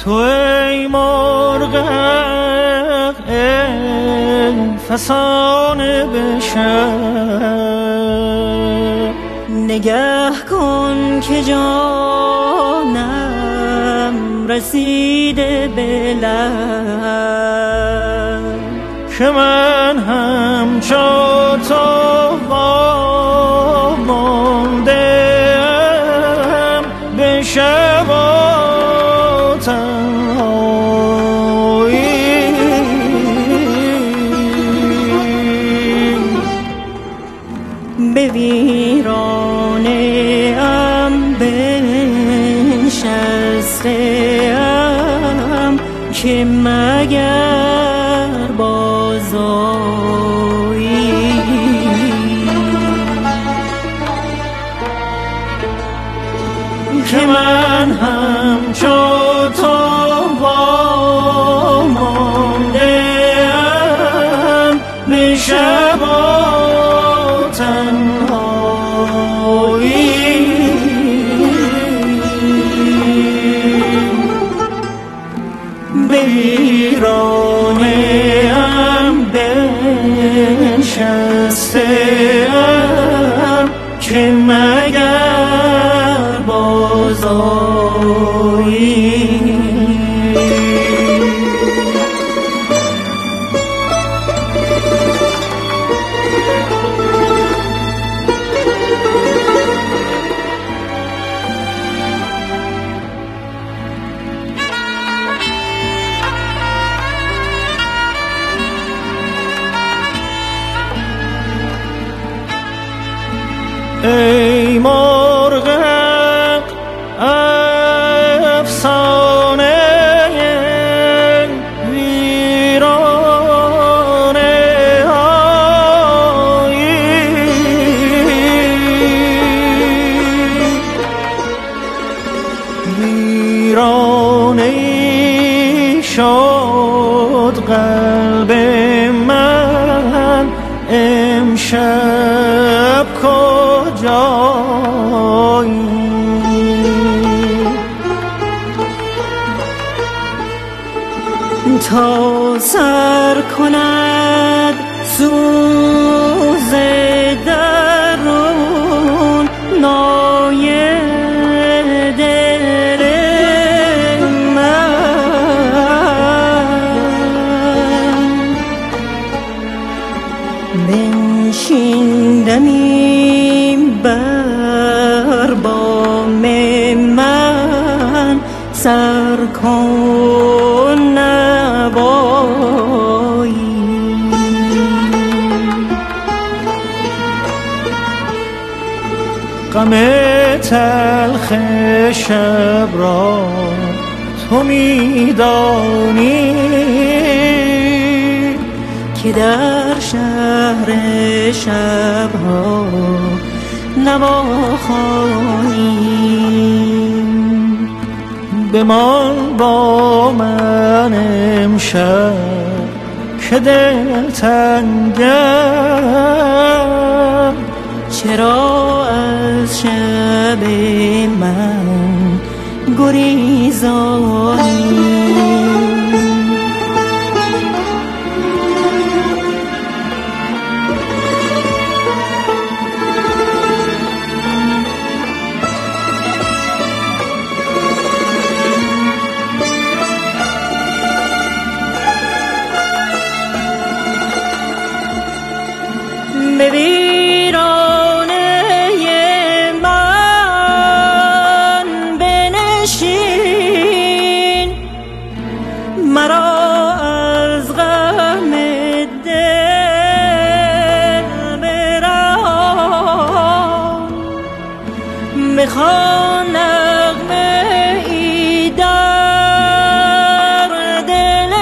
تو ای مرغ ای فسانه به شب، نگه کن که جانم رسیده به لب، که من همچو تو ماندم به شب و تنهایی. به ویرانه ام بنشسته ام که مگر بازآیی. که من همچو تو وامانده‌ام به شب و تنهایی. به ویرانه ام بنشسته‌ام که مگر بازآیی. ای مرغ افسانه ویرانه هایی، ویرانه شد قلب من امشب کجایی. تا سر کند سوز درون نای دل من، بنشیندمی بر بام من، سر کن نوایی. غم تلخ شب را تو میدانی که در شهر شبها نواخوانیم. بمان با من امشب که دل تنگم، چرا از شب من گریزانی؟ به ویرانه من بنشین، مرا از غم دل برهان. میخوان نغمه ای در دل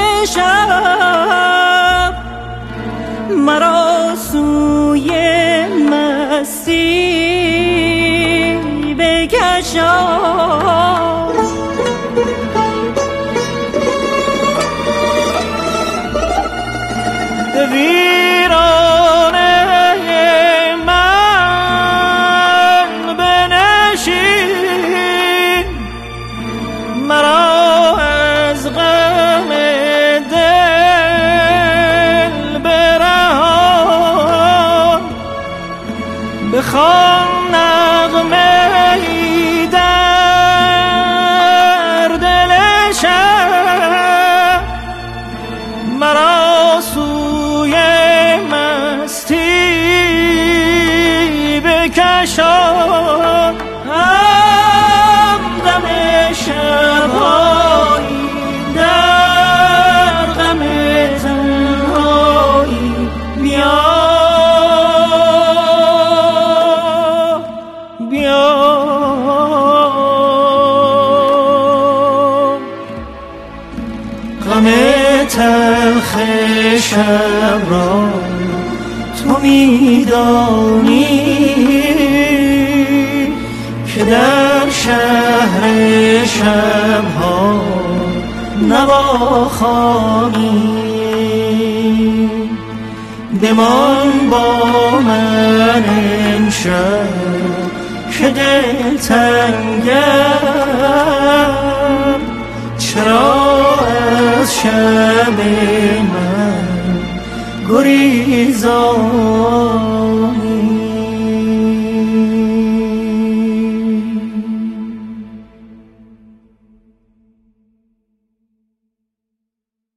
شب، مرا سوی مستی بکشان. به ویرانه من بنشین، مرا بخوان نغمه‌ای در دل شب، مرا سوی مستی بکشان. همدم شب‌هایی در غم تنهایی، بیا بیا. غم تلخ شب را تو می‌دانی که در شهر شب‌ها نواخوانی. بمان با من امشب که دل تنگم، چرا از شب من گریزانی.